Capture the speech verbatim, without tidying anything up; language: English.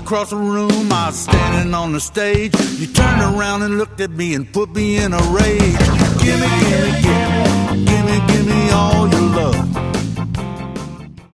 across the room, I was standing on the stage. You turned around and looked at me and put me in a rage. Gimme, gimme, gimme, gimme, gimme all your love.